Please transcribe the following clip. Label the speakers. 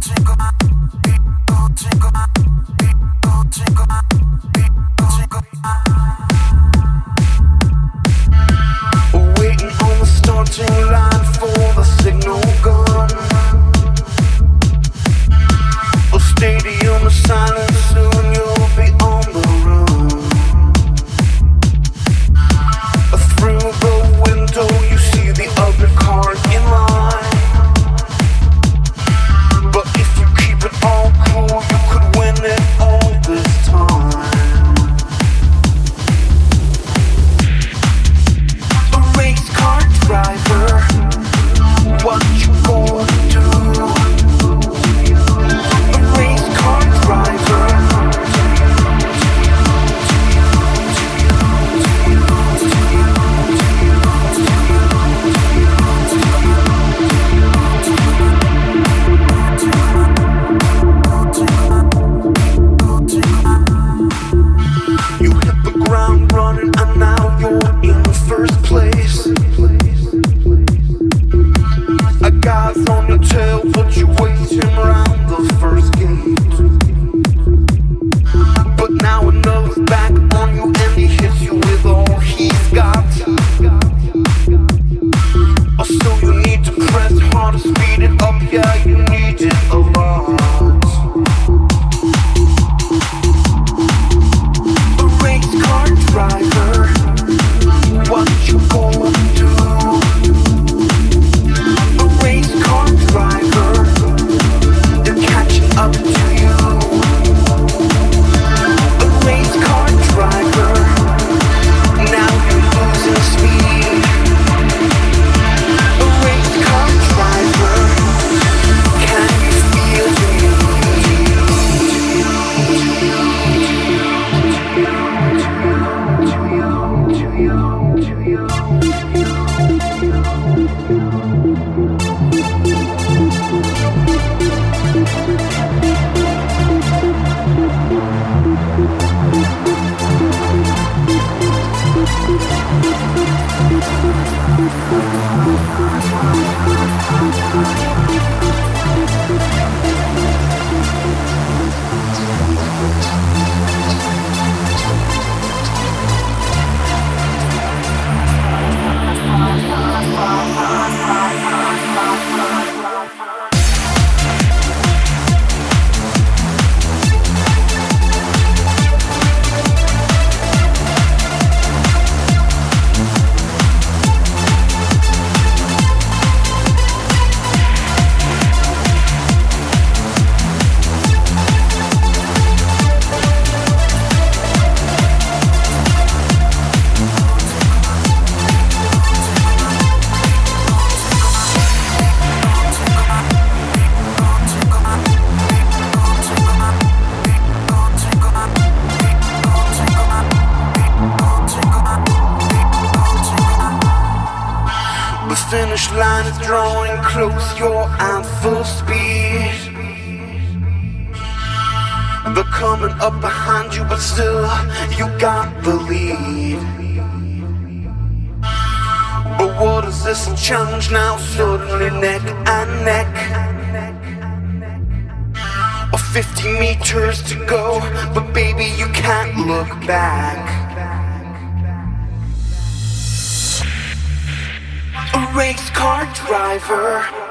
Speaker 1: finish line is drawing close, you're at full speed. They're coming up behind you, but still, you got the lead. But what is this challenge now? Suddenly neck and neck. 50 meters to go, but baby, you can't look back. A race car driver